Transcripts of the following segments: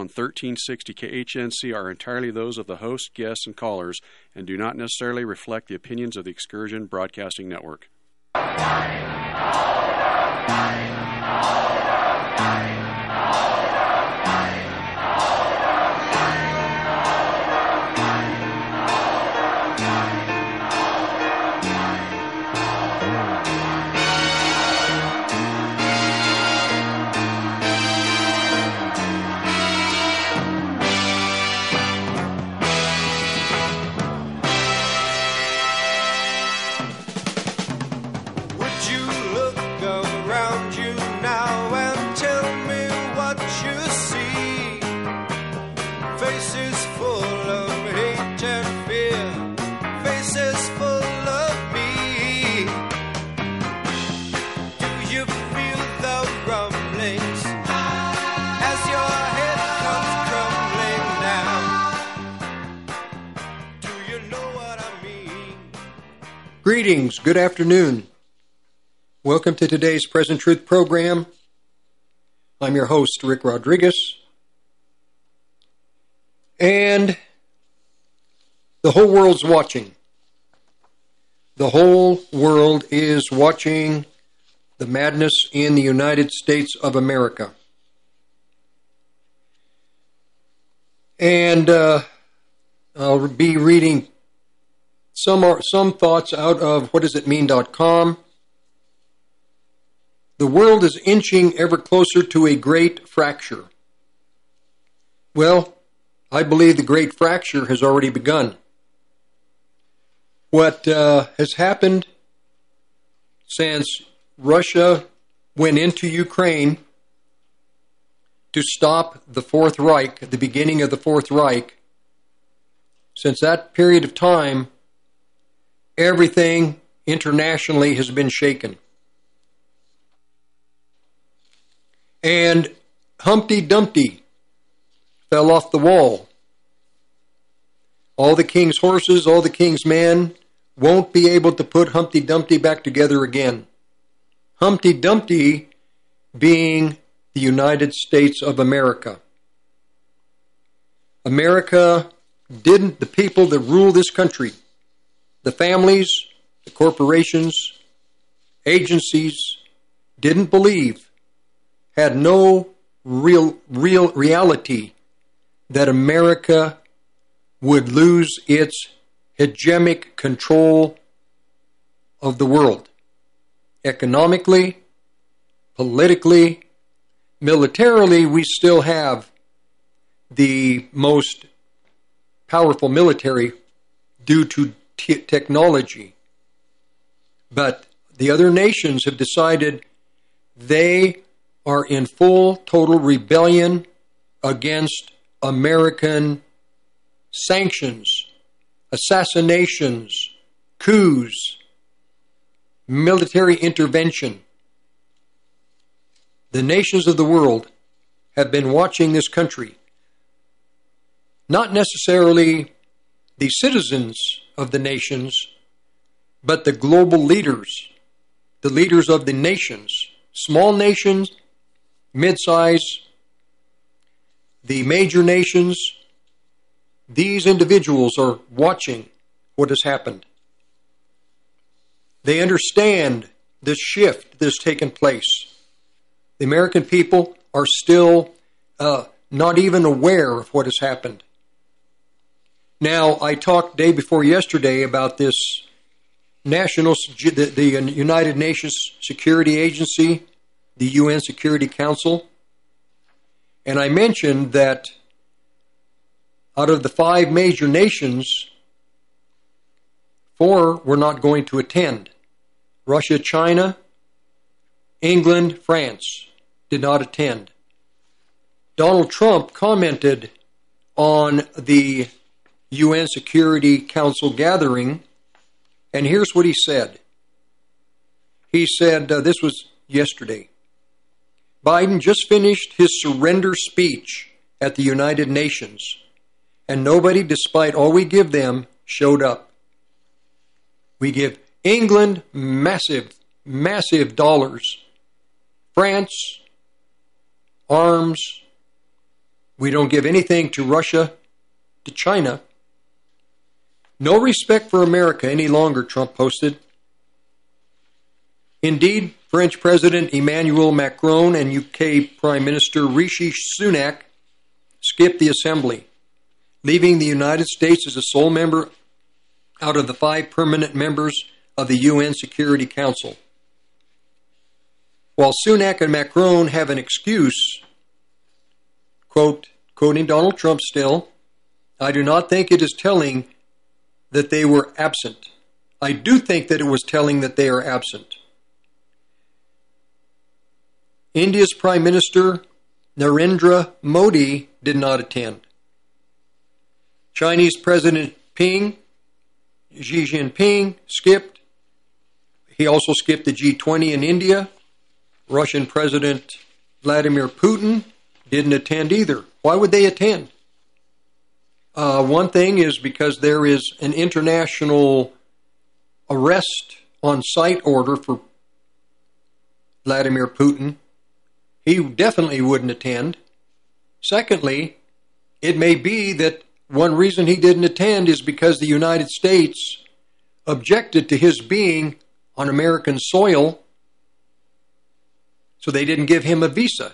on 1360 KHNC are entirely those of the host, guests, and callers, and do not necessarily reflect the opinions of the Excursion Broadcasting Network. Greetings, good afternoon. Welcome to today's Present Truth program. I'm your host, Rick Rodriguez. And the whole world's watching. The whole world is watching the madness in the United States of America. And I'll be reading some thoughts out of whatdoesitmean.com. The world is inching ever closer to a great fracture. Well, I believe the great fracture has already begun. What has happened since Russia went into Ukraine to stop the Fourth Reich, the beginning of the Fourth Reich, since that period of time, everything internationally has been shaken. And Humpty Dumpty fell off the wall. All the king's horses, all the king's men won't be able to put Humpty Dumpty back together again. Humpty Dumpty being the United States of America. The people that rule this country, the families, the corporations, agencies, didn't believe, had no real reality that America would lose its hegemonic control of the world. Economically, politically, militarily, we still have the most powerful military due to technology. But the other nations have decided they are in full, total rebellion against American sanctions, assassinations, coups, military intervention. The nations of the world have been watching this country. Not necessarily the citizens of the nations, but the global leaders, the leaders of the nations, small nations, mid-size, the major nations. These individuals are watching what has happened. They understand this shift that has taken place. The American people are still not even aware of what has happened. Now, I talked day before yesterday about this the United Nations Security Agency, the UN Security Council, and I mentioned that out of the 5 major nations, 4 were not going to attend. Russia, China, England, France did not attend. Donald Trump commented on the UN Security Council gathering, and here's what he said. He said, this was yesterday, Biden just finished his surrender speech at the United Nations, and nobody, despite all we give them, showed up. We give England massive dollars. France, arms. We don't give anything to Russia, to China. No respect for America any longer, Trump posted. Indeed, French President Emmanuel Macron and UK Prime Minister Rishi Sunak skipped the assembly, leaving the United States as a sole member out of the 5 permanent members of the UN Security Council. While Sunak and Macron have an excuse, quote, quoting Donald Trump still, I do not think it is telling that they were absent. I do think that it was telling that they are absent. India's Prime Minister Narendra Modi did not attend. Chinese President Xi Jinping skipped. He also skipped the G20 in India. Russian President Vladimir Putin didn't attend either. Why would they attend? One thing is because there is an international arrest on site order for Vladimir Putin. He definitely wouldn't attend. Secondly, it may be that one reason he didn't attend is because the United States objected to his being on American soil, so they didn't give him a visa.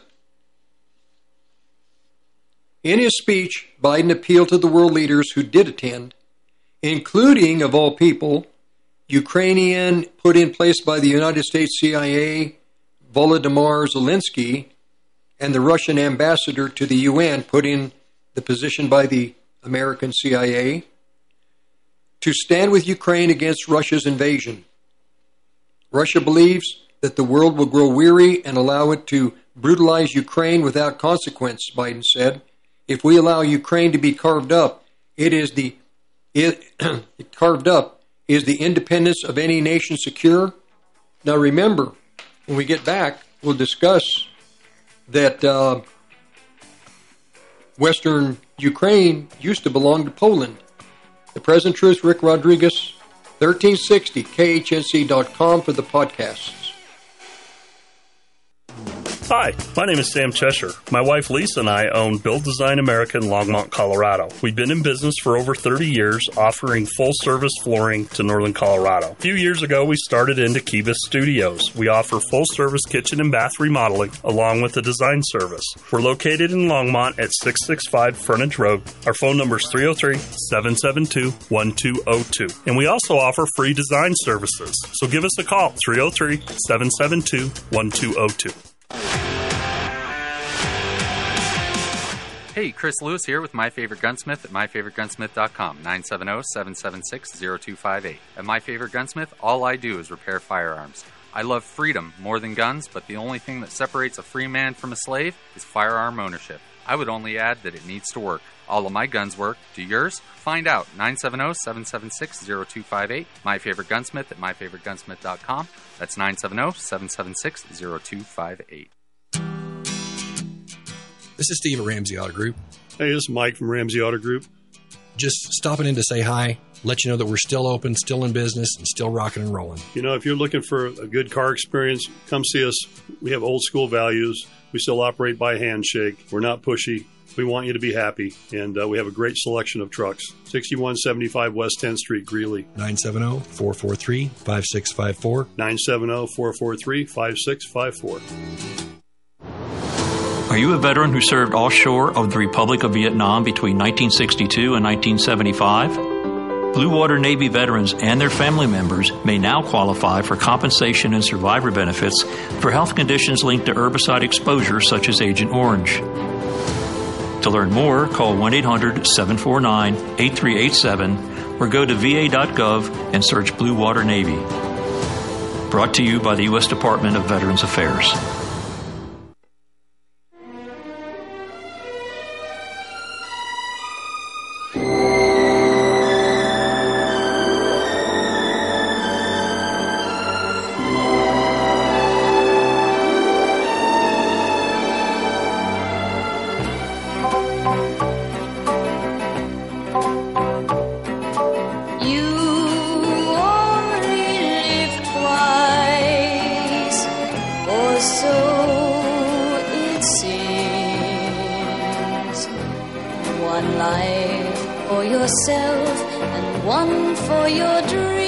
In his speech, Biden appealed to the world leaders who did attend, including, of all people, Ukrainian put in place by the United States CIA, Volodymyr Zelensky, and the Russian ambassador to the UN put in the position by the American CIA, to stand with Ukraine against Russia's invasion. Russia believes that the world will grow weary and allow it to brutalize Ukraine without consequence, Biden said. If we allow Ukraine to be carved up, carved up is the independence of any nation secure? Now remember, when we get back, we'll discuss that Western Ukraine used to belong to Poland. The Present Truth, Rick Rodriguez, 1360 KHNC.com for the podcasts. Hi, my name is Sam Cheshire. My wife Lisa and I own Build Design America in Longmont, Colorado. We've been in business for over 30 years, offering full-service flooring to northern Colorado. A few years ago, we started into Kibis Studios. We offer full-service kitchen and bath remodeling, along with a design service. We're located in Longmont at 665 Frontage Road. Our phone number is 303-772-1202. And we also offer free design services. So give us a call, 303-772-1202. Hey, Chris Lewis here with My Favorite Gunsmith at MyFavoriteGunsmith.com, 970-776-0258. At My Favorite Gunsmith, all I do is repair firearms. I love freedom more than guns, but the only thing that separates a free man from a slave is firearm ownership. I would only add that it needs to work. All of my guns work. Do yours? Find out. 970-776-0258. My Favorite Gunsmith at MyFavoriteGunsmith.com. That's 970-776-0258. This is Steve at Ramsey Auto Group. Hey, this is Mike from Ramsey Auto Group. Just stopping in to say hi, let you know that we're still open, still in business, and still rocking and rolling. You know, if you're looking for a good car experience, come see us. We have old school values. We still operate by handshake. We're not pushy. We want you to be happy, and we have a great selection of trucks. 6175 West 10th Street, Greeley. 970-443-5654. 970-443-5654. Are you a veteran who served offshore of the Republic of Vietnam between 1962 and 1975? Blue Water Navy veterans and their family members may now qualify for compensation and survivor benefits for health conditions linked to herbicide exposure such as Agent Orange. To learn more, call 1-800-749-8387 or go to va.gov and search Blue Water Navy. Brought to you by the U.S. Department of Veterans Affairs. So it seems. One life for yourself and one for your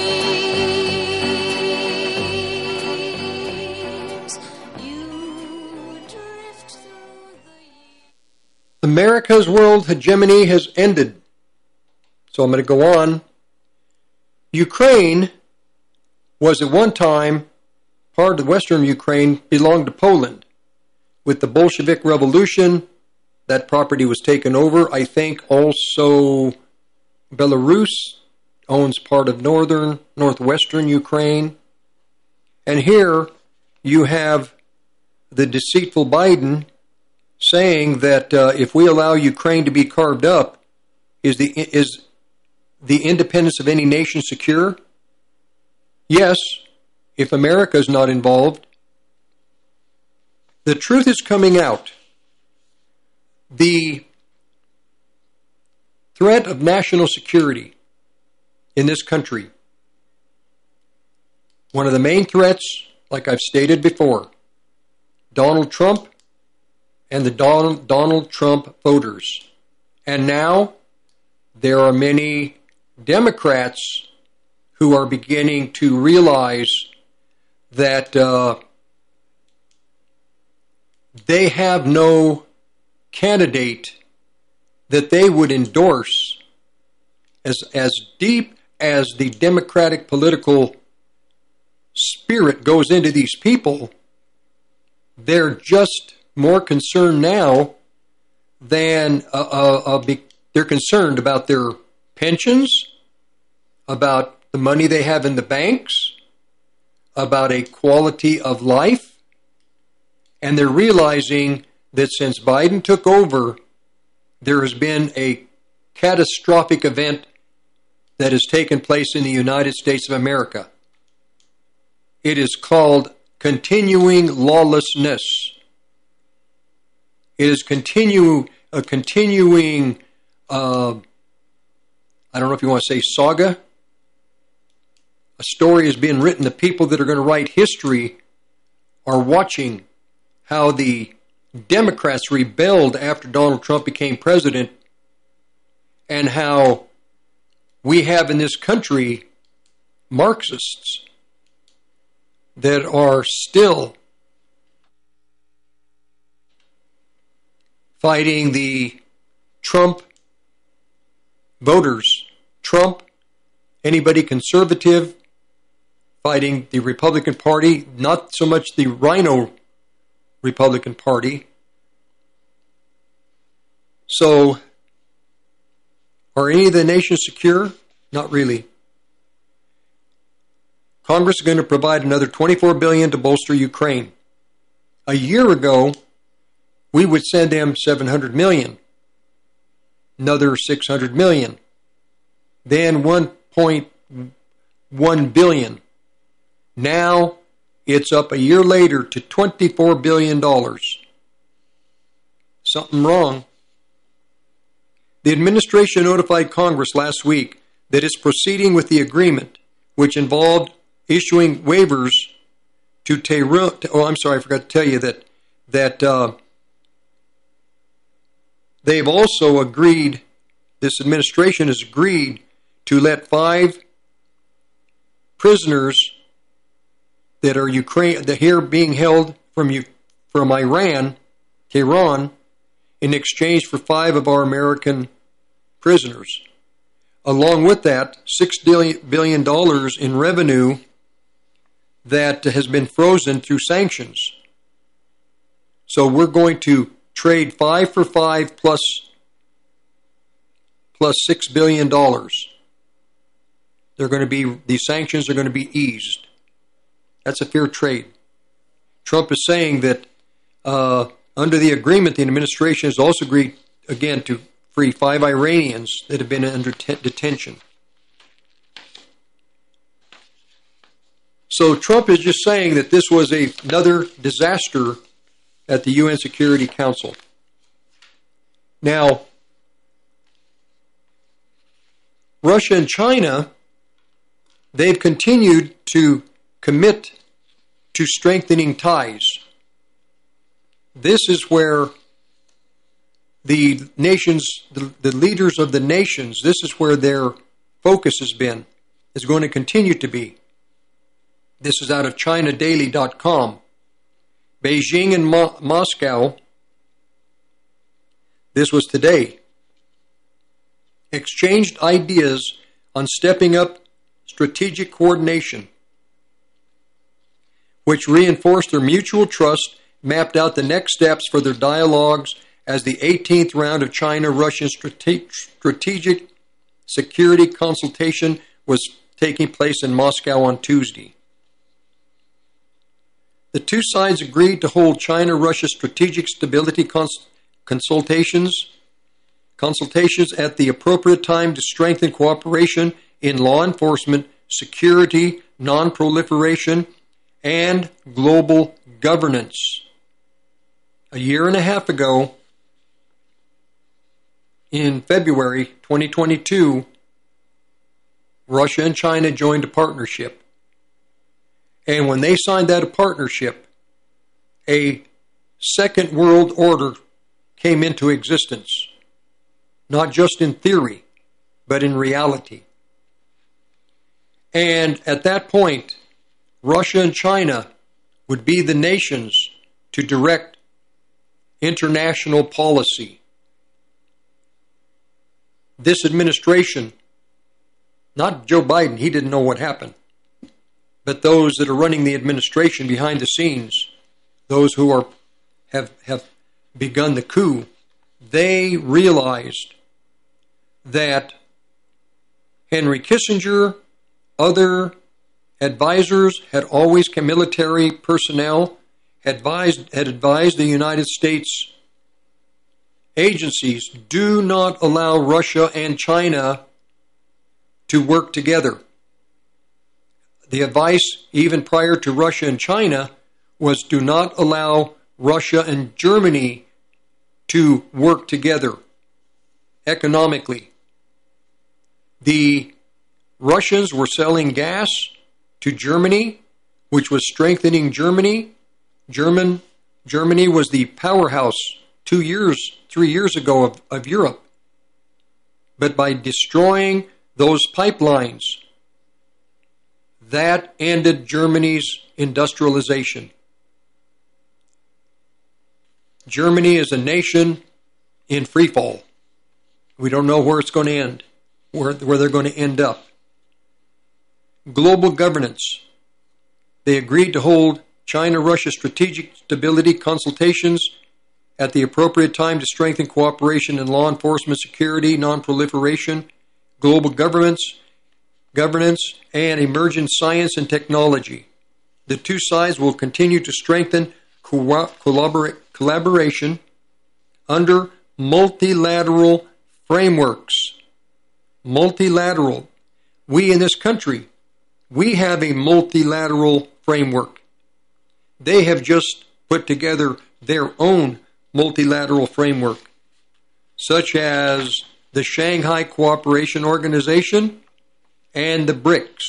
dreams. You drift through the years. America's world hegemony has ended. So I'm going to go on. Ukraine was at one time, part of Western Ukraine belonged to Poland. With the Bolshevik Revolution, that property was taken over. I think also Belarus owns part of northwestern Ukraine. And here you have the deceitful Biden saying that if we allow Ukraine to be carved up, is the independence of any nation secure? Yes, if America is not involved. The truth is coming out. The threat of national security in this country, one of the main threats, like I've stated before, Donald Trump and the Donald Trump voters. And now there are many Democrats who are beginning to realize that they have no candidate that they would endorse. As deep as the Democratic political spirit goes into these people, they're just more concerned now than they're concerned about their pensions, about the money they have in the banks, about a quality of life, and they're realizing that since Biden took over, there has been a catastrophic event that has taken place in the United States of America. It is called continuing lawlessness. It is a continuing, I don't know if you want to say saga. A story is being written. The people that are going to write history are watching how the Democrats rebelled after Donald Trump became president, and how we have in this country Marxists that are still fighting the Trump voters. Trump, anybody conservative, fighting the Republican Party, not so much the Rhino Republican Party. So, are any of the nations secure? Not really. Congress is going to provide another $24 billion to bolster Ukraine. A year ago, we would send them $700 million. Another $600 million. Then $1.1 billion. Now, it's up a year later to $24 billion. Something wrong. The administration notified Congress last week that it's proceeding with the agreement, which involved issuing waivers to Tehran. Oh, I'm sorry, I forgot to tell you that they've also agreed, this administration has agreed to let 5 prisoners that are here being held from Iran, Tehran, in exchange for 5 of our American prisoners. Along with that, $6 billion in revenue that has been frozen through sanctions. So we're going to trade 5 for 5 plus $6 billion. These sanctions are going to be eased. That's a fair trade. Trump is saying that under the agreement, the administration has also agreed, again, to free 5 Iranians that have been under detention. So Trump is just saying that this was another disaster at the UN Security Council. Now, Russia and China, they've continued to commit to strengthening ties. This is where the nations, the leaders of the nations, this is where their focus has been, is going to continue to be. This is out of ChinaDaily.com. Beijing and Moscow, this was today, exchanged ideas on stepping up strategic coordination, which reinforced their mutual trust, mapped out the next steps for their dialogues as the 18th round of China-Russian strategic security consultation was taking place in Moscow on Tuesday. The two sides agreed to hold China-Russia strategic stability consultations at the appropriate time to strengthen cooperation in law enforcement, security, non-proliferation, and global governance. A year and a half ago, in February 2022, Russia and China joined a partnership. And when they signed that partnership, a second world order came into existence. Not just in theory, but in reality. And at that point, Russia and China would be the nations to direct international policy. This administration, not Joe Biden, he didn't know what happened, but those that are running the administration behind the scenes, those who have begun the coup, they realized that Henry Kissinger, other advisors had always military personnel, had advised the United States agencies, do not allow Russia and China to work together. The advice, even prior to Russia and China, was do not allow Russia and Germany to work together economically. The Russians were selling gas to Germany, which was strengthening Germany. Germany was the powerhouse 3 years ago of Europe. But by destroying those pipelines, that ended Germany's industrialization. Germany is a nation in free fall. We don't know where it's going to end, where they're going to end up. Global governance. They agreed to hold China-Russia strategic stability consultations at the appropriate time to strengthen cooperation in law enforcement, security, non-proliferation, global governance, and emerging science and technology. The two sides will continue to strengthen collaboration under multilateral frameworks. Multilateral. We in this country, we have a multilateral framework. They have just put together their own multilateral framework, such as the Shanghai Cooperation Organization and the BRICS.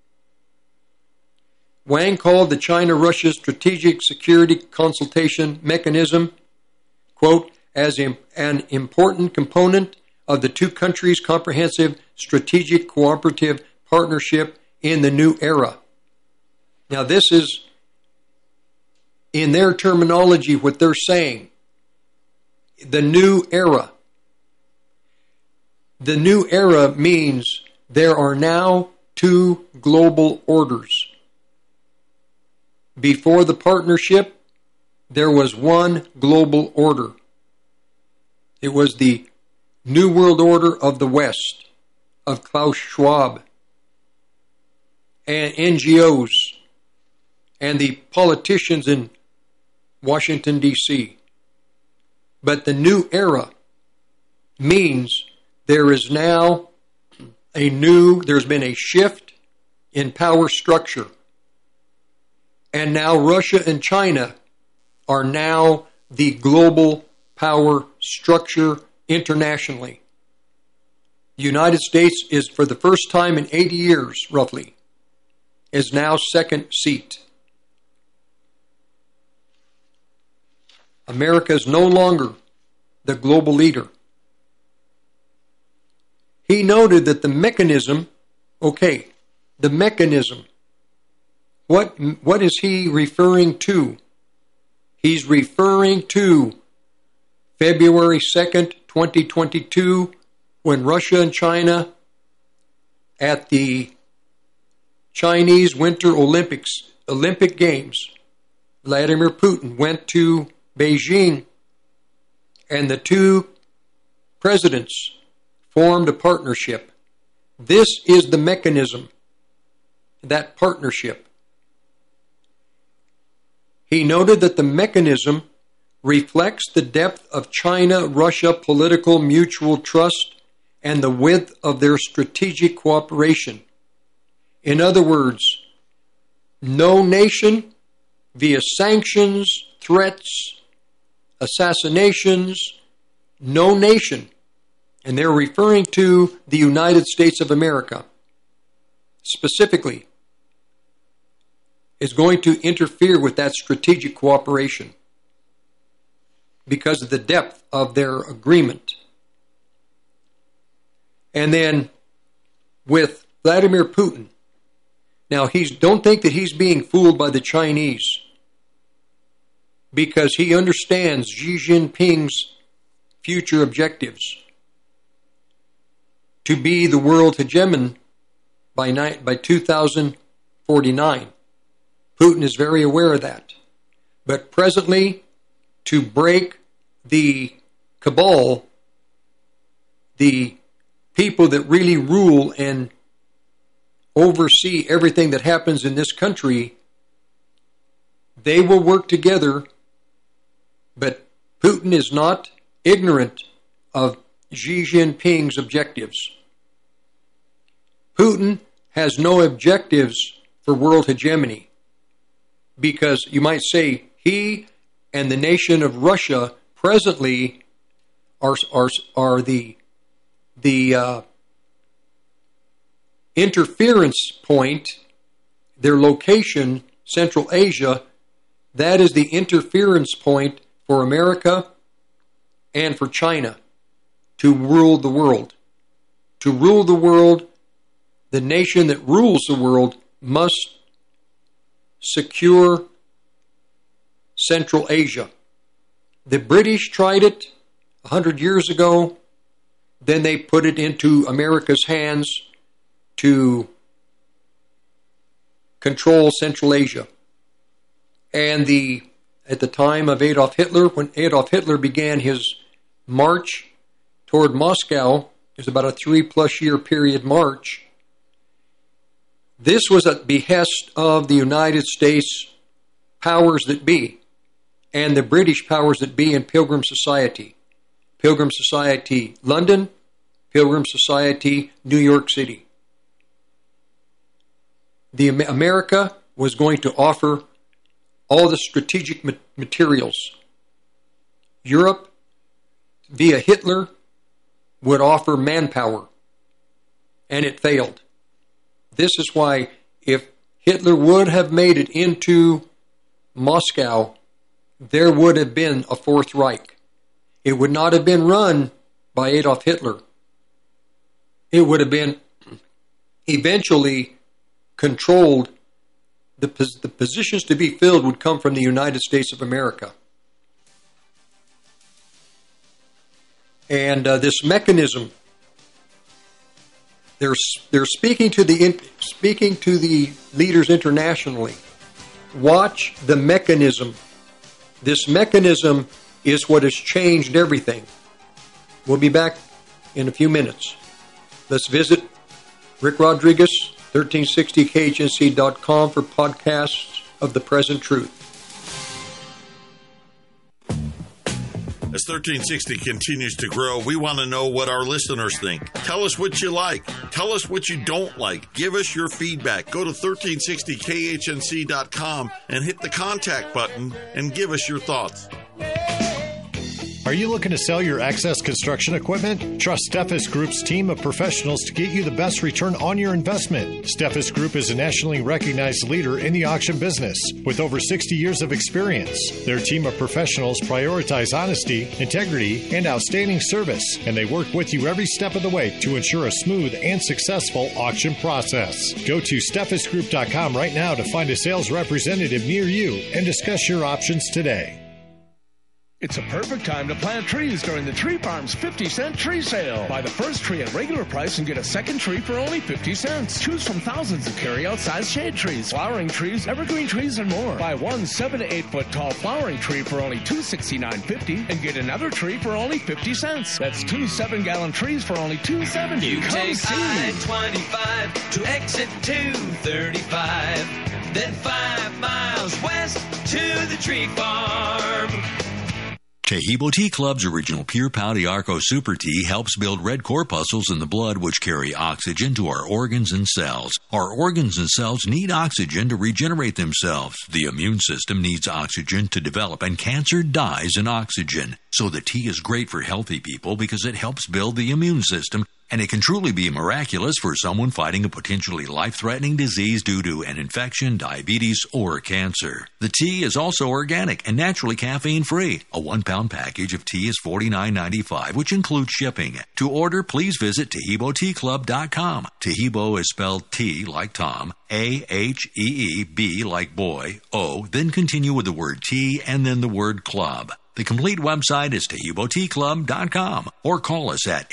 Wang called the China-Russia Strategic Security Consultation Mechanism, quote, as an important component of the two countries' comprehensive strategic cooperative partnership in the new era. Now this is, in their terminology, what they're saying. The new era. The new era means there are now two global orders. Before the partnership, there was one global order. It was the New World Order of the West, of Klaus Schwab, and NGOs, and the politicians in Washington, D.C. But the new era means there is now there's been a shift in power structure. And now Russia and China are now the global power structure internationally. The United States is, for the first time in 80 years, roughly, is now second seat. America is no longer the global leader. He noted that the mechanism, the mechanism, what is he referring to? He's referring to February 2nd, 2022, when Russia and China at the Chinese Winter Olympic Games, Vladimir Putin went to Beijing, and the two presidents formed a partnership. This is the mechanism, that partnership. He noted that the mechanism reflects the depth of China-Russia political mutual trust and the width of their strategic cooperation. In other words, no nation, via sanctions, threats, assassinations, no nation, and they're referring to the United States of America specifically, is going to interfere with that strategic cooperation because of the depth of their agreement. And then with Vladimir Putin, now don't think that he's being fooled by the Chinese, because he understands Xi Jinping's future objectives to be the world hegemon by 2049. Putin is very aware of that. But presently, to break the cabal, the people that really rule and oversee everything that happens in this country, they will work together, but Putin is not ignorant of Xi Jinping's objectives. Putin has no objectives for world hegemony, because you might say he and the nation of Russia presently are the interference point, their location, Central Asia, that is the interference point for America and for China to rule the world. To rule the world, the nation that rules the world must secure Central Asia. The British tried it 100 years ago. Then they put it into America's hands to control Central Asia. And at the time of Adolf Hitler, when Adolf Hitler began his march toward Moscow, it was about a 3+ year period march. This was at behest of the United States powers that be and the British powers that be in Pilgrim Society. Pilgrim Society London, Pilgrim Society New York City. America was going to offer all the strategic materials. Europe, via Hitler, would offer manpower, and it failed. This is why if Hitler would have made it into Moscow, there would have been a Fourth Reich. It would not have been run by Adolf Hitler. It would have been eventually controlled. The positions to be filled would come from the United States of America. And this mechanism, they're speaking to the leaders internationally. Watch the mechanism. This mechanism is what has changed everything. We'll be back in a few minutes. Let's visit Rick Rodriguez, 1360khnc.com for podcasts of The Present Truth. As 1360 continues to grow, we want to know what our listeners think. Tell us what you like. Tell us what you don't like. Give us your feedback. Go to 1360khnc.com and hit the contact button and give us your thoughts. Are you looking to sell your excess construction equipment? Trust Steffes Group's team of professionals to get you the best return on your investment. Steffes Group is a nationally recognized leader in the auction business with over 60 years of experience. Their team of professionals prioritize honesty, integrity, and outstanding service, and they work with you every step of the way to ensure a smooth and successful auction process. Go to SteffesGroup.com right now to find a sales representative near you and discuss your options today. It's a perfect time to plant trees during the Tree Farm's 50-cent tree sale. Buy the first tree at regular price and get a second tree for only 50 cents. Choose from thousands of carry-out size shade trees, flowering trees, evergreen trees, and more. Buy one 7 to 8 foot tall flowering tree for only $269.50 and get another tree for only 50 cents. That's 2 7-gallon trees for only $2.70. You Come take see. I-25 to exit 235, then 5 miles west to the Tree Farm. Tahibo Tea Club's original Pure Pau d'Arco Super Tea helps build red corpuscles in the blood which carry oxygen to our organs and cells. Our organs and cells need oxygen to regenerate themselves. The immune system needs oxygen to develop, and cancer dies in oxygen. So the tea is great for healthy people because it helps build the immune system, and it can truly be miraculous for someone fighting a potentially life-threatening disease due to an infection, diabetes, or cancer. The tea is also organic and naturally caffeine-free. A 1-pound package of tea is $49.95, which includes shipping. To order, please visit TahiboTeaClub.com. Tahibo is spelled T like Tom, A-H-E-E-B like boy, O, then continue with the word tea and then the word club. The complete website is TahiboTeaClub.com, or call us at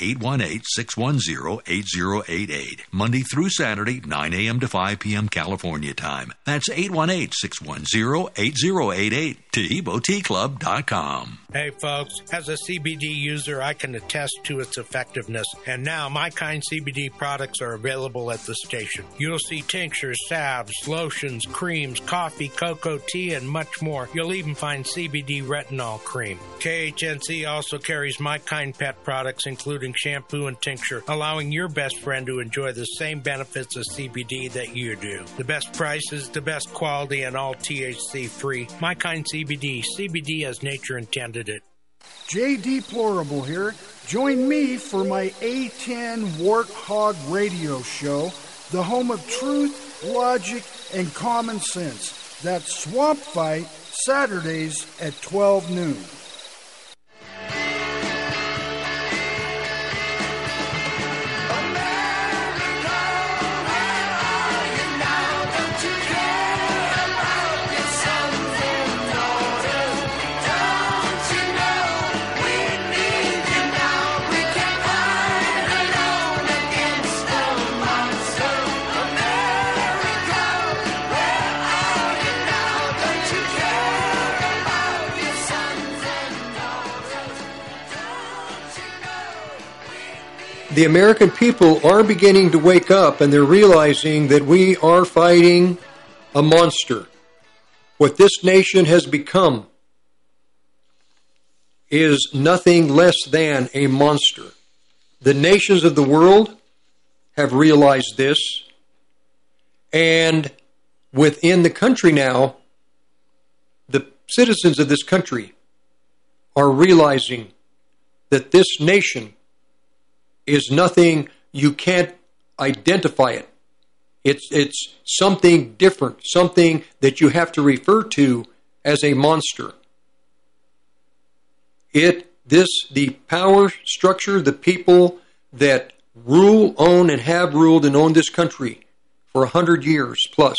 818-610-8088, Monday through Saturday, 9 a.m. to 5 p.m. California time. That's 818-610-8088, TahiboTeaClub.com. Hey folks, as a CBD user, I can attest to its effectiveness, and now My Kind CBD products are available at the station. You'll see tinctures, salves, lotions, creams, coffee, cocoa, tea, and much more. You'll even find CBD retinol cream. KHNC also carries My Kind pet products, including shampoo and tincture, allowing your best friend to enjoy the same benefits of CBD that you do. The best prices, the best quality, and all THC free. My Kind CBD. CBD as nature intended it. J.D. Plorable here. Join me for my A10 Warthog radio show, the home of truth, logic, and common sense. That's Swamp Fight, Saturdays at 12 noon. The American people are beginning to wake up, and they're realizing that we are fighting a monster. What this nation has become is nothing less than a monster. The nations of the world have realized this, and within the country now, the citizens of this country are realizing that this nation is nothing, you can't identify it. It's something different, something that you have to refer to as a monster. The power structure, the people that rule, own, and have ruled and owned this country for 100 years plus,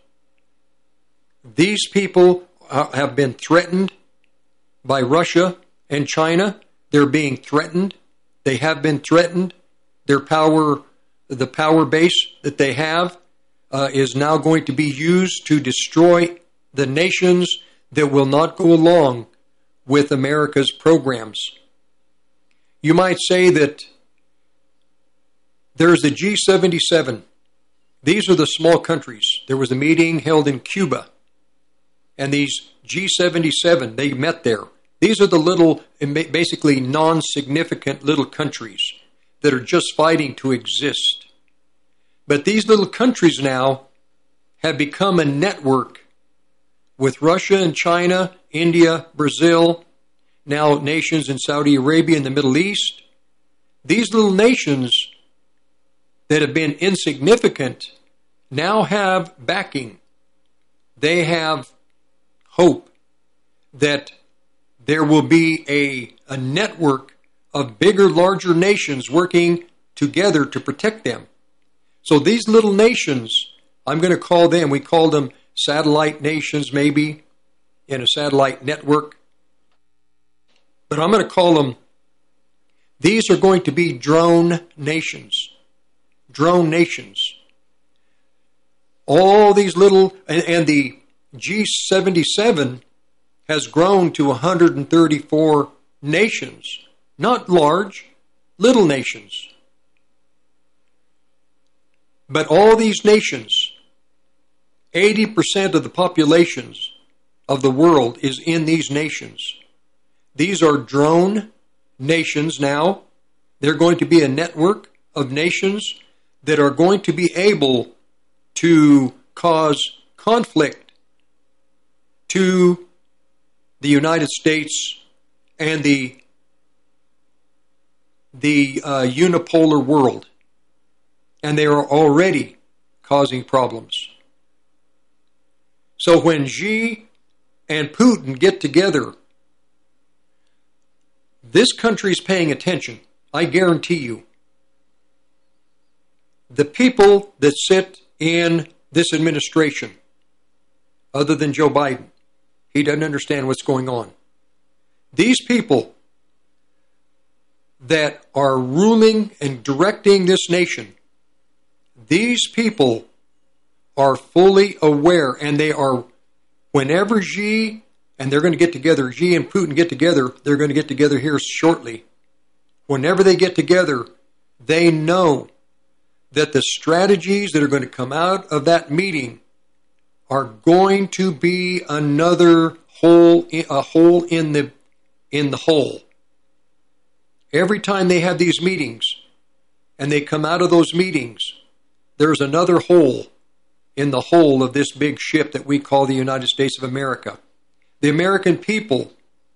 these people have been threatened by Russia and China. They're being threatened. They have been threatened. Their power, the power base that they have, is now going to be used to destroy the nations that will not go along with America's programs. You might say that there's the G77. These are the small countries. There was a meeting held in Cuba, and these G77, they met there. These are the little, basically non-significant little countries that are just fighting to exist. But these little countries now have become a network with Russia and China, India, Brazil, now nations in Saudi Arabia and the Middle East. These little nations that have been insignificant now have backing. They have hope that there will be a network of bigger, larger nations working together to protect them. So these little nations, I'm going to call them, we call them satellite nations maybe, in a satellite network. But I'm going to call them, these are going to be drone nations. Drone nations. All these little, and the G77 has grown to 134 nations. Not large, little nations. But all these nations, 80% of the populations of the world is in these nations. These are drone nations now. They're going to be a network of nations that are going to be able to cause conflict to the United States and the unipolar world. And they are already causing problems. So when Xi and Putin get together, this country's paying attention. I guarantee you. The people that sit in this administration, other than Joe Biden, he doesn't understand what's going on. These people that are ruling and directing this nation, these people are fully aware, and they are, whenever Xi, and they're going to get together, Xi and Putin get together, they're going to get together here shortly. Whenever they get together, they know that the strategies that are going to come out of that meeting are going to be another hole, a hole in the hole. Every time they have these meetings and they come out of those meetings, there's another hole in the hole of this big ship that we call the United States of America. The American people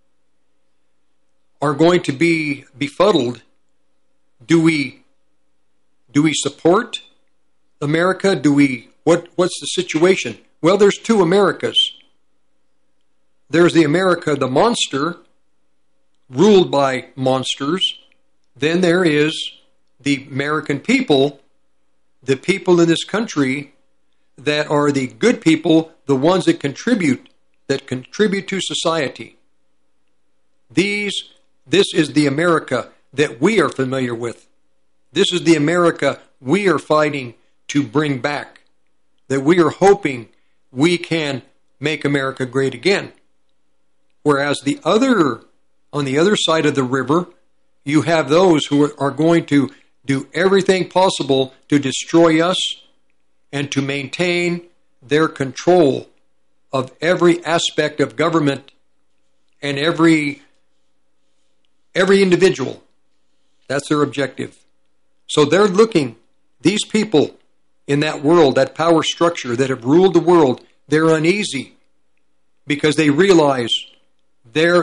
are going to be befuddled. Do we support America? What's the situation? Well, there's two Americas. There's the America, the monster, ruled by monsters. Then there is the American people, the people in this country that are the good people, the ones that contribute to society. This is the America that we are familiar with. This is the America we are fighting to bring back, that we are hoping we can make America great again. Whereas on the other side of the river, you have those who are going to do everything possible to destroy us and to maintain their control of every aspect of government and every individual. That's their objective. So they're looking, these people in that world, that power structure that have ruled the world, they're uneasy because they realize there's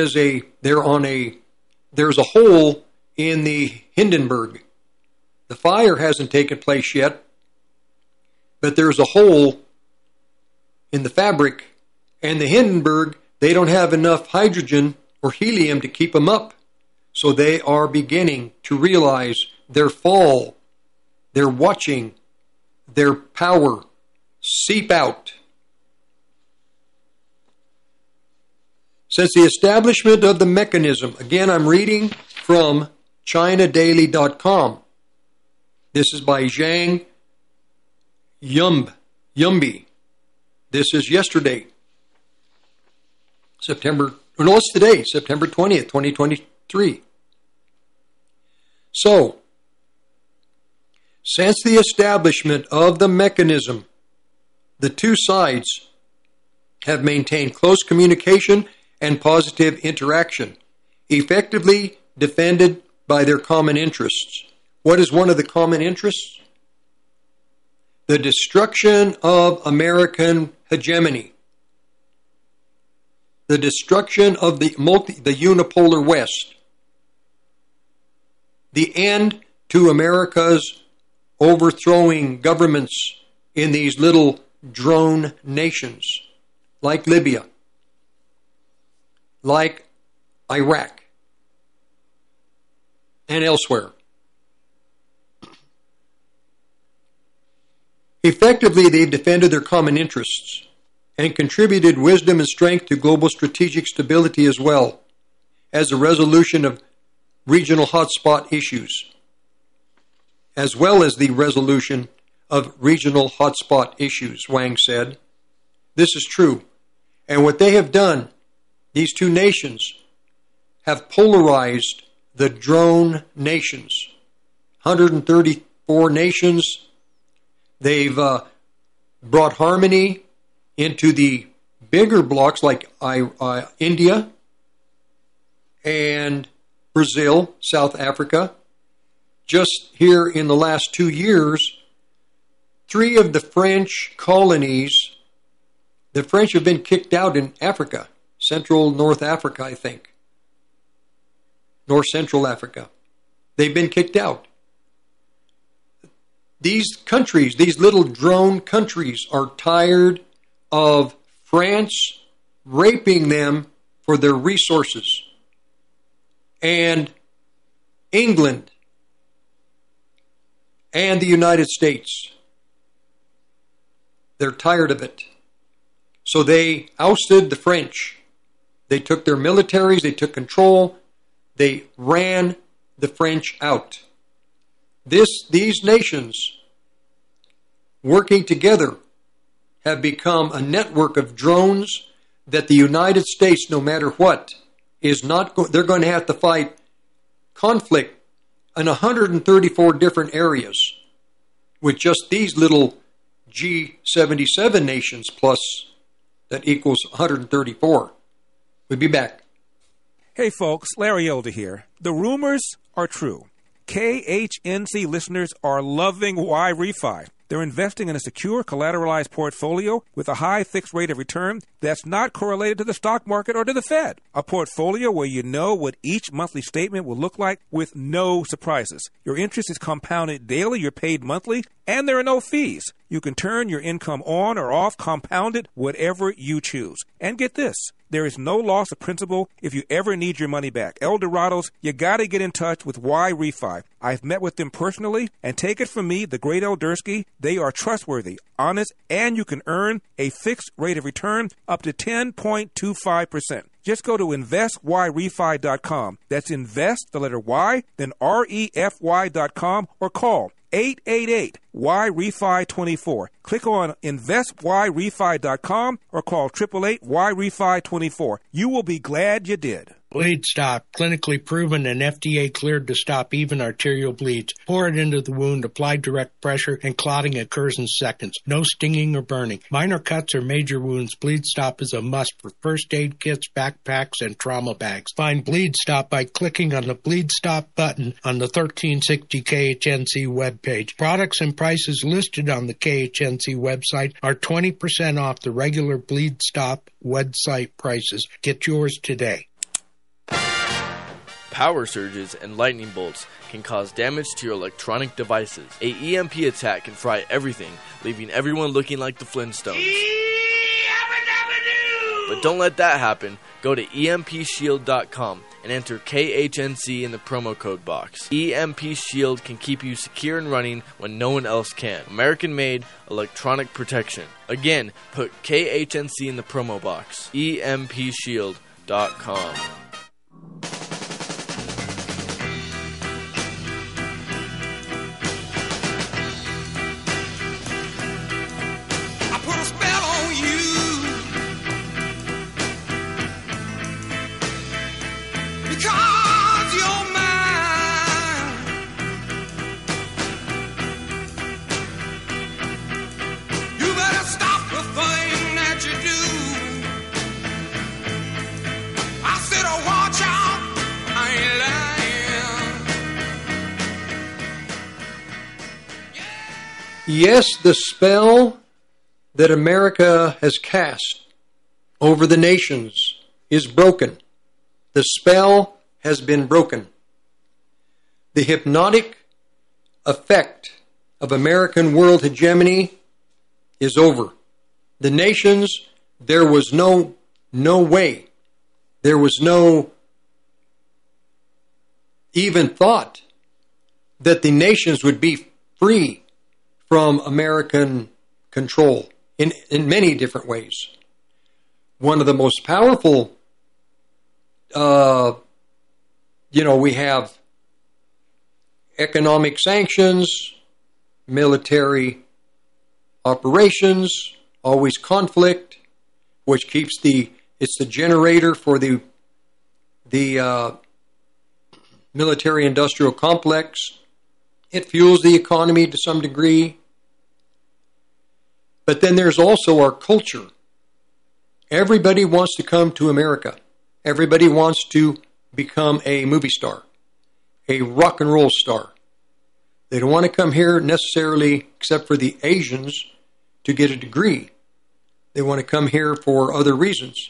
a hole in the Hindenburg. The fire hasn't taken place yet, but there's a hole in the fabric, and the Hindenburg, they don't have enough hydrogen or helium to keep them up. So they are beginning to realize their fall. They're watching their power seep out. Since the establishment of the mechanism, again, I'm reading from ChinaDaily.com. This is by Zhang Yumbi. This is yesterday, September 20th, 2023. So, since the establishment of the mechanism, the two sides have maintained close communication and positive interaction, effectively defended by their common interests. What is one of the common interests? The destruction of American hegemony. the destruction of the unipolar West, the end to America's overthrowing governments in these little drone nations like Libya, like Iraq, and elsewhere. Effectively, they've defended their common interests and contributed wisdom and strength to global strategic stability as well as the resolution of regional hotspot issues, Wang said. This is true. And what they have done, these two nations, have polarized the drone nations. 134 nations. They've brought harmony into the bigger blocks like India and Brazil, South Africa. Just here in the last 2 years, 3 of the French colonies, the French have been kicked out in Africa, Central North Africa, I think. North Central Africa. They've been kicked out. These countries, these little drone countries, are tired of France raping them for their resources. And England and the United States. They're tired of it. So they ousted the French. They took their militaries, they took control, they ran the French out. These nations, working together, have become a network of drones that the United States, no matter what, they're going to have to fight conflict in 134 different areas with just these little G77 nations plus that equals 134. We'll be back. Hey folks, Larry Elder here. The rumors are true. KHNC listeners are loving Y-Refi. They're investing in a secure, collateralized portfolio with a high fixed rate of return that's not correlated to the stock market or to the Fed. A portfolio where you know what each monthly statement will look like with no surprises. Your interest is compounded daily, you're paid monthly, and there are no fees. You can turn your income on or off, compounded, whatever you choose. And get this, there is no loss of principal if you ever need your money back. Eldorados, you got to get in touch with Y-Refi. I've met with them personally, and take it from me, the great Eldersky, they are trustworthy, honest, and you can earn a fixed rate of return up to 10.25%. Just go to investyrefi.com. That's invest, the letter Y, then REFY.com, or call 888-Y-REFI-24. Click on investyrefi.com or call 888-Y-REFI-24. You will be glad you did. Bleed Stop, clinically proven and FDA cleared to stop even arterial bleeds. Pour it into the wound, apply direct pressure, and clotting occurs in seconds. No stinging or burning. Minor cuts or major wounds, Bleed Stop is a must for first aid kits, backpacks, and trauma bags. Find Bleed Stop by clicking on the Bleed Stop button on the 1360 KHNC webpage. Products and prices listed on the KHNC website are 20% off the regular Bleed Stop website prices. Get yours today. Power surges and lightning bolts can cause damage to your electronic devices. A EMP attack can fry everything, leaving everyone looking like the Flintstones. But don't let that happen. Go to EMPShield.com and enter KHNC in the promo code box. EMP Shield can keep you secure and running when no one else can. American-made electronic protection. Again, put KHNC in the promo box. EMPShield.com. Yes, the spell that America has cast over the nations is broken. The spell has been broken. The hypnotic effect of American world hegemony is over. The nations, there was no way. There was no even thought that the nations would be free from American control in many different ways. One of the most powerful, we have economic sanctions, military operations, always conflict, which keeps it's the generator for the military-industrial complex. It fuels the economy to some degree. But then there's also our culture. Everybody wants to come to America. Everybody wants to become a movie star, a rock and roll star. They don't want to come here necessarily, except for the Asians, to get a degree. They want to come here for other reasons.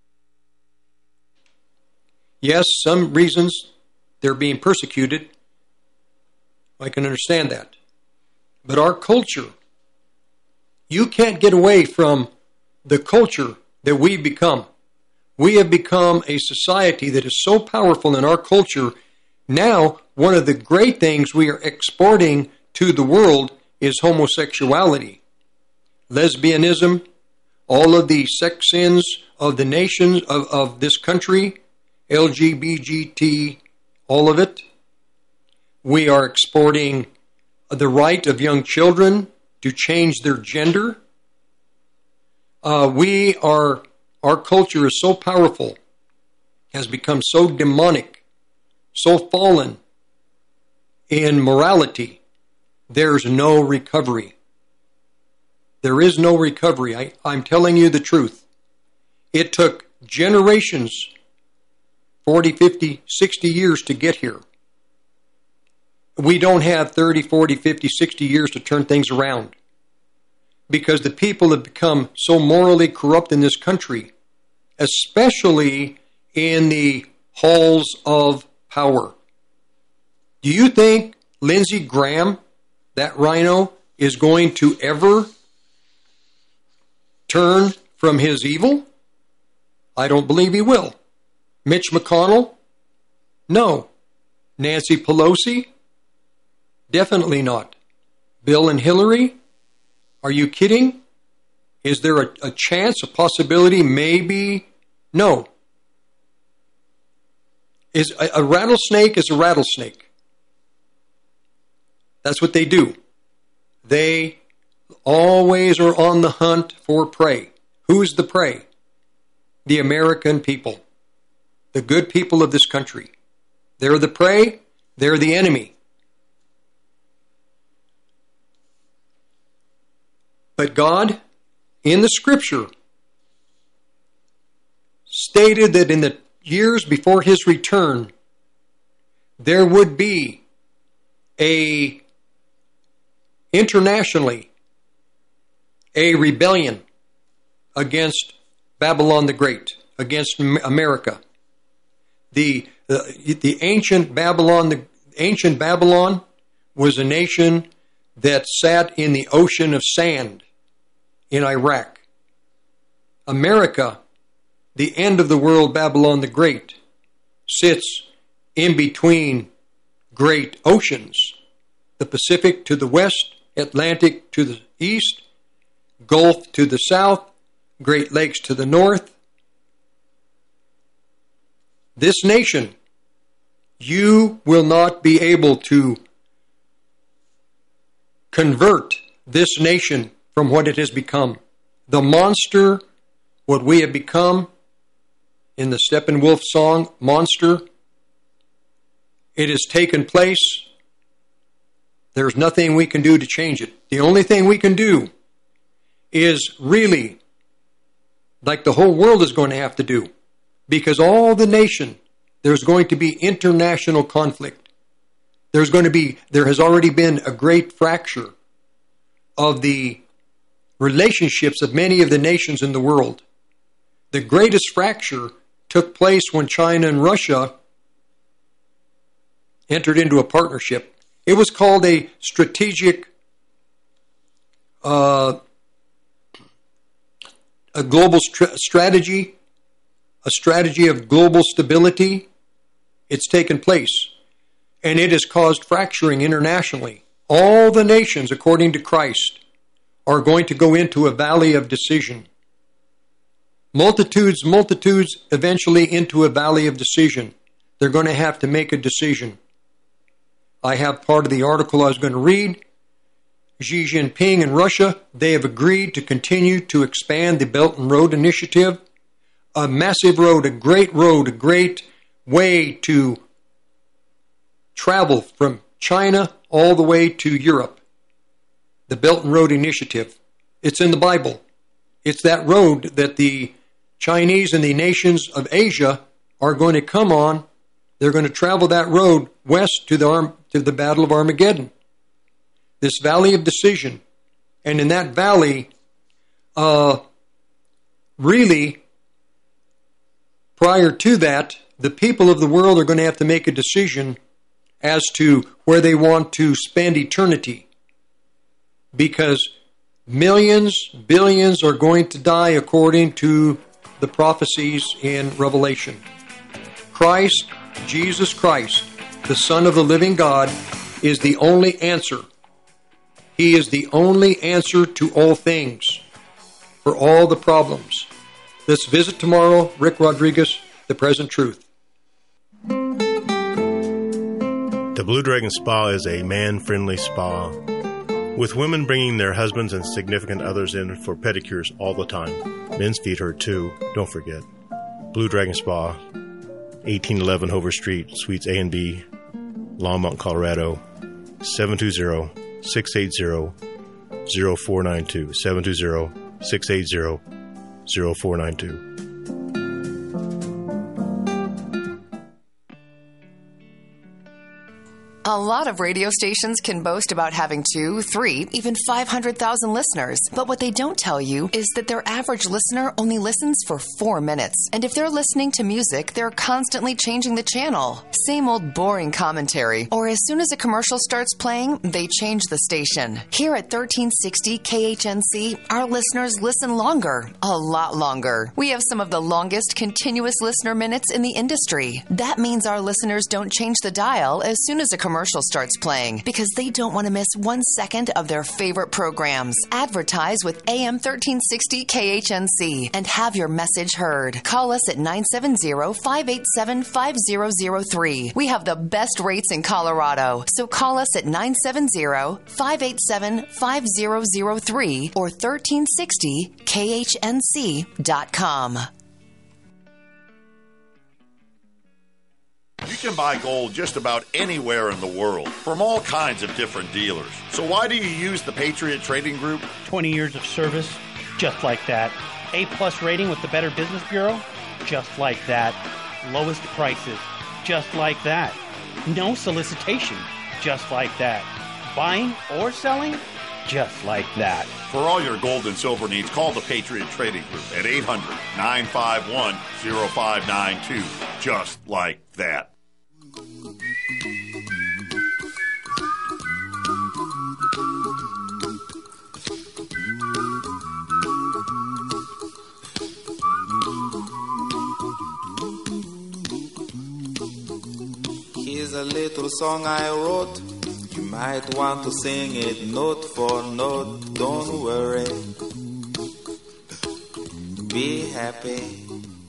Yes, some reasons they're being persecuted. I can understand that. But our culture, you can't get away from the culture that we've become. We have become a society that is so powerful in our culture. Now, one of the great things we are exporting to the world is homosexuality, lesbianism, all of the sex sins of the nations of this country, LGBT, all of it. We are exporting the right of young children to change their gender. Our culture is so powerful, has become so demonic, so fallen in morality. There's no recovery. There is no recovery. I'm telling you the truth. It took generations, 40, 50, 60 years to get here. We don't have 30, 40, 50, 60 years to turn things around, because the people have become so morally corrupt in this country, especially in the halls of power. Do you think Lindsey Graham, that rhino, is going to ever turn from his evil? I don't believe he will. Mitch McConnell? No. Nancy Pelosi? Definitely not. Bill and Hillary? Are you kidding? Is there a chance, a possibility, maybe? No. Is a rattlesnake is a rattlesnake. That's what they do. They always are on the hunt for prey. Who's the prey? The American people. The good people of this country. They're the prey. They're the enemy. But God, in the Scripture, stated that in the years before His return, there would be internationally a rebellion against Babylon the Great, against America. The ancient Babylon was a nation that sat in the ocean of sand in Iraq. America, the end of the world, Babylon the Great, sits in between great oceans. The Pacific to the west, Atlantic to the east, Gulf to the south, Great Lakes to the north. This nation, you will not be able to convert this nation from what it has become. The monster, what we have become, in the Steppenwolf song, Monster, it has taken place. There's nothing we can do to change it. The only thing we can do is really, like the whole world is going to have to do, because all the nation, there's going to be international conflict. There has already been a great fracture of the relationships of many of the nations in the world. The greatest fracture took place when China and Russia entered into a partnership. It was called a strategic, a global strategy, a strategy of global stability. It's taken place, and it has caused fracturing internationally. All the nations, according to Christ, are going to go into a valley of decision. Multitudes, eventually into a valley of decision. They're going to have to make a decision. I have part of the article I was going to read. Xi Jinping and Russia, they have agreed to continue to expand the Belt and Road Initiative. A massive road, a great way to travel from China all the way to Europe. The Belt and Road Initiative. It's in the Bible. It's that road that the Chinese and the nations of Asia are going to come on. They're going to travel that road west to the Battle of Armageddon. This valley of decision. And in that valley, really, prior to that, the people of the world are going to have to make a decision as to where they want to spend eternity. Because millions, billions are going to die according to the prophecies in Revelation. Christ, Jesus Christ, the Son of the living God, is the only answer. He is the only answer to all things, for all the problems. Let's visit tomorrow. Rick Rodriguez, The Present Truth. The Blue Dragon Spa is a man-friendly spa, with women bringing their husbands and significant others in for pedicures all the time. Men's feet hurt too, don't forget. Blue Dragon Spa, 1811 Hover Street, Suites A and B, Longmont, Colorado, 720-680-0492, 720-680-0492. A lot of radio stations can boast about having 2, 3, even 500,000 listeners. But what they don't tell you is that their average listener only listens for 4 minutes. And if they're listening to music, they're constantly changing the channel. Same old boring commentary. Or as soon as a commercial starts playing, they change the station. Here at 1360 KHNC, our listeners listen longer. A lot longer. We have some of the longest continuous listener minutes in the industry. That means our listeners don't change the dial as soon as a commercial starts playing because they don't want to miss 1 second of their favorite programs. Advertise with AM 1360 KHNC and have your message heard. Call us at 970-587-5003. We have the best rates in Colorado, so call us at 970-587-5003 or 1360KHNC.com. You can buy gold just about anywhere in the world from all kinds of different dealers. So why do you use the Patriot Trading Group? 20 years of service, just like that. A-plus rating with the Better Business Bureau, just like that. Lowest prices, just like that. No solicitation, just like that. Buying or selling, just like that. For all your gold and silver needs, call the Patriot Trading Group at 800-951-0592. Just like that. Here's a little song I wrote. You might want to sing it note for note. Don't worry. Be happy.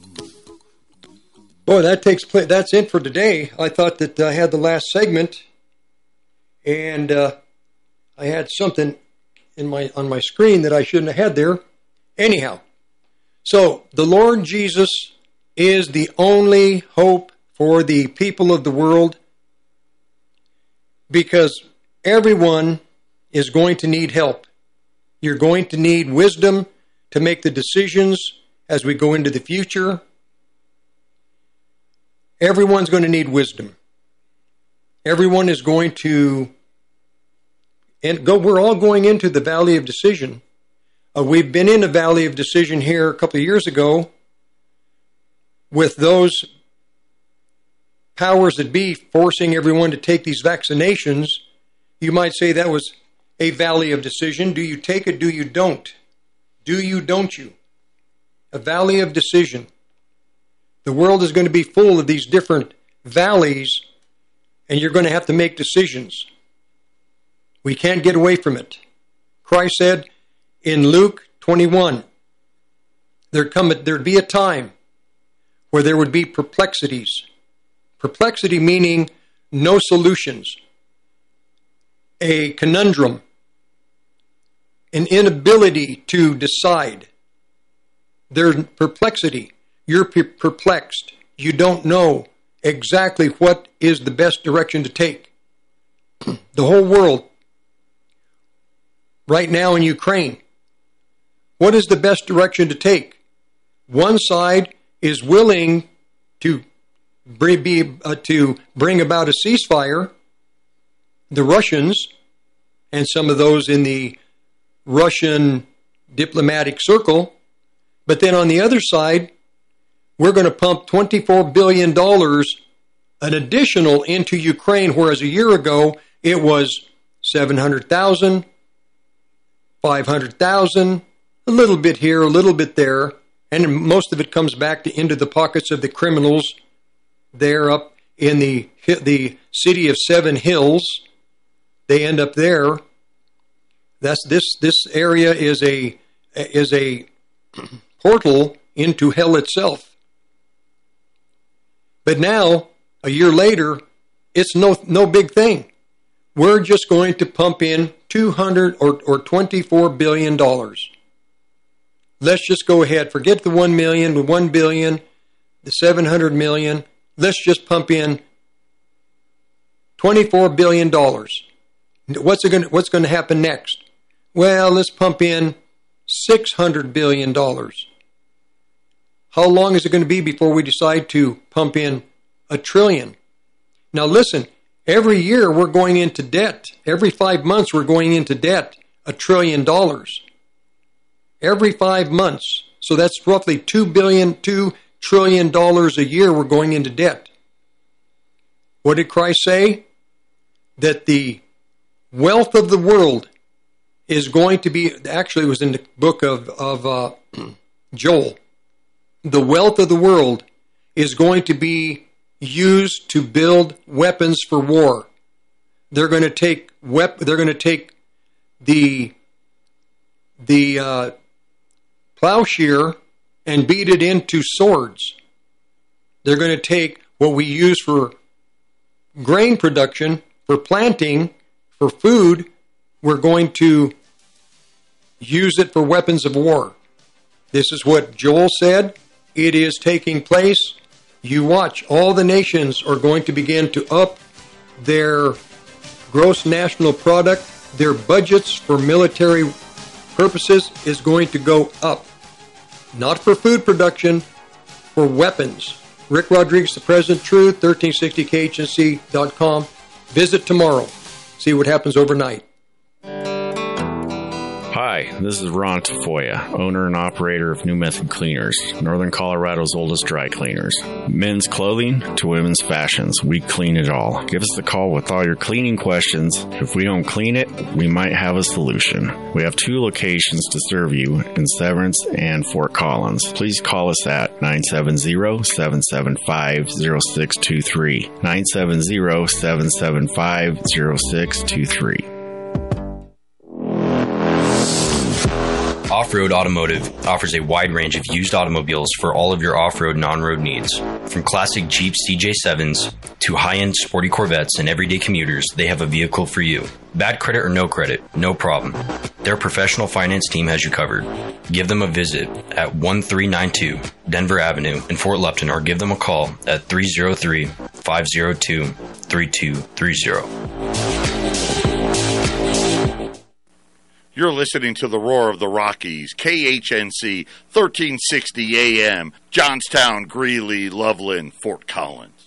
Boy, that takes place. That's it for today. I thought that I had the last segment, and I had something on my screen that I shouldn't have had there. Anyhow, so the Lord Jesus is the only hope for the people of the world, because everyone is going to need help. You're going to need wisdom to make the decisions as we go into the future. Everyone's going to need wisdom. Everyone is going to we're all going into the valley of decision. We've been in a valley of decision here a couple of years ago with those powers that be forcing everyone to take these vaccinations, you might say that was a valley of decision. Do you take it? Do you don't? Do you, don't you? A valley of decision. The world is going to be full of these different valleys, and you're going to have to make decisions. We can't get away from it. Christ said in Luke 21, there'd be a time where there would be perplexities. Perplexity meaning no solutions. A conundrum. An inability to decide. There's perplexity. You're perplexed. You don't know exactly what is the best direction to take. The whole world, right now in Ukraine, what is the best direction to take? One side is willing to bring about a ceasefire. The Russians and some of those in the Russian diplomatic circle. But then on the other side, we're going to pump $24 billion an additional into Ukraine, whereas a year ago it was 700,000, 500,000, a little bit here, a little bit there, and most of it comes back into the pockets of the criminals there up in the city of Seven Hills. They end up there. This area is a portal into hell itself. But now, a year later, it's no big thing. We're just going to pump in $200 or $24 billion. Let's just go ahead. Forget the 1 million, the 1 billion, the 700 million. Let's just pump in $24 billion. What's going to happen next? Well, let's pump in $600 billion. How long is it going to be before we decide to pump in $1 trillion? Now listen, every year we're going into debt. Every 5 months we're going into debt, $1 trillion. Every 5 months. So that's roughly $2 trillion a year we're going into debt. What did Christ say? That the wealth of the world is going to be, actually it was in the book of Joel. The wealth of the world is going to be used to build weapons for war. They're going to take the plowshare and beat it into swords. They're going to take what we use for grain production, for planting, for food. We're going to use it for weapons of war. This is what Joel said. It is taking place. You watch. All the nations are going to begin to up their gross national product. Their budgets for military purposes is going to go up. Not for food production, for weapons. Rick Rodriguez, the President Truth, 1360khnc.com. Visit tomorrow. See what happens overnight. Hi, this is Ron Tafoya, owner and operator of New Method Cleaners, Northern Colorado's oldest dry cleaners. Men's clothing to women's fashions, we clean it all. Give us a call with all your cleaning questions. If we don't clean it, we might have a solution. We have 2 locations to serve you in Severance and Fort Collins. Please call us at 970-775-0623. 970-775-0623. Off-Road Automotive offers a wide range of used automobiles for all of your off-road and on-road needs. From classic Jeep CJ7s to high-end sporty Corvettes and everyday commuters, they have a vehicle for you. Bad credit or no credit, no problem. Their professional finance team has you covered. Give them a visit at 1392 Denver Avenue in Fort Lupton or give them a call at 303-502-3230. You're listening to the Roar of the Rockies, KHNC, 1360 AM, Johnstown, Greeley, Loveland, Fort Collins.